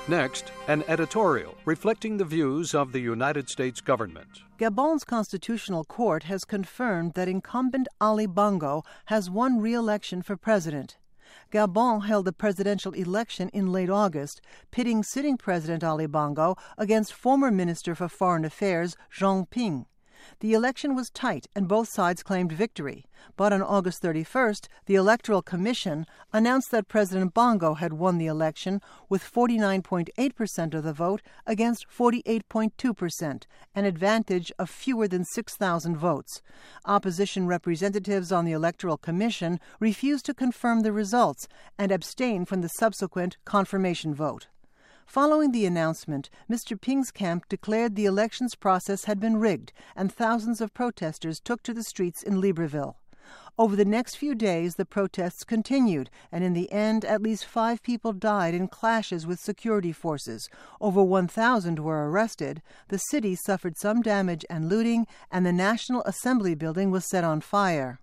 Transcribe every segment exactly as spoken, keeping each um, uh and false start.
Next, an editorial reflecting the views of the United States government. Gabon's constitutional court has confirmed that incumbent Ali Bongo has won re-election for president. Gabon held a presidential election in late August, pitting sitting President Ali Bongo against former Minister for Foreign Affairs Jean Ping. The election was tight and both sides claimed victory, but on August thirty-first, the Electoral Commission announced that President Bongo had won the election with forty-nine point eight percent of the vote against forty-eight point two percent, an advantage of fewer than six thousand votes. Opposition representatives on the Electoral Commission refused to confirm the results and abstained from the subsequent confirmation vote. Following the announcement, Mister Ping's camp declared the elections process had been rigged, and thousands of protesters took to the streets in Libreville. Over the next few days, the protests continued, and in the end, at least five people died in clashes with security forces. Over one thousand were arrested. The city suffered some damage and looting, and the National Assembly building was set on fire.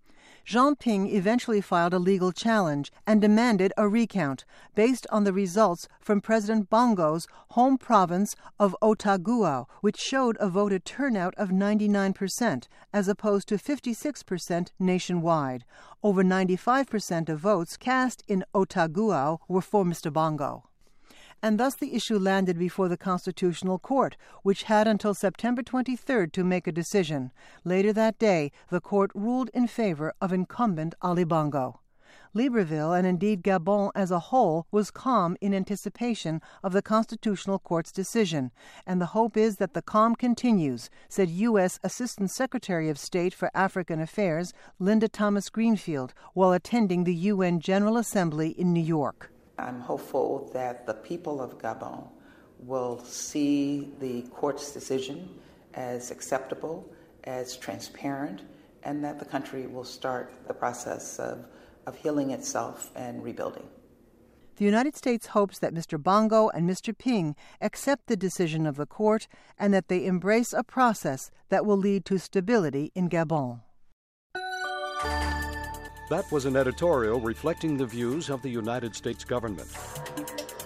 Jean Ping eventually filed a legal challenge and demanded a recount based on the results from President Bongo's home province of Otagoua, which showed a voter turnout of ninety-nine percent as opposed to fifty-six percent nationwide. Over ninety-five percent of votes cast in Otagoua were for Mister Bongo. And thus the issue landed before the Constitutional Court, which had until September twenty-third to make a decision. Later that day, the court ruled in favor of incumbent Ali Bongo. Libreville, and indeed Gabon as a whole, was calm in anticipation of the Constitutional Court's decision, and the hope is that the calm continues, said U S Assistant Secretary of State for African Affairs Linda Thomas-Greenfield while attending the U N General Assembly in New York. I'm hopeful that the people of Gabon will see the court's decision as acceptable, as transparent, and that the country will start the process of, of healing itself and rebuilding. The United States hopes that Mister Bongo and Mister Ping accept the decision of the court and that they embrace a process that will lead to stability in Gabon. That was an editorial reflecting the views of the United States government.